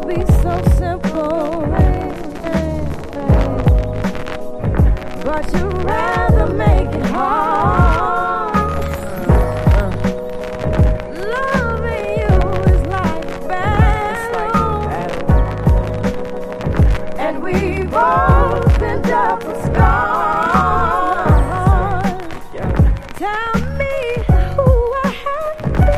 be so simple, but you'd rather make it hard. Loving you is like a battle, and we've all been double scarred. Tell me who I have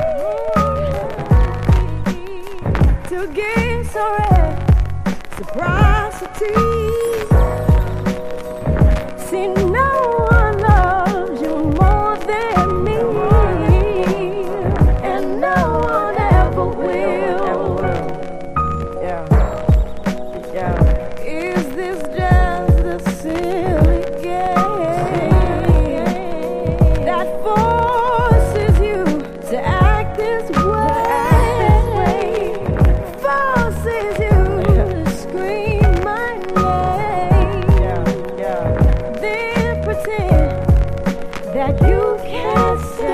to be to get so reciprocity. See, no one loves you more than me, and no one ever will. Is this just a silly game that forces you to act this way? Forces you to scream my name, then pretend that you can't say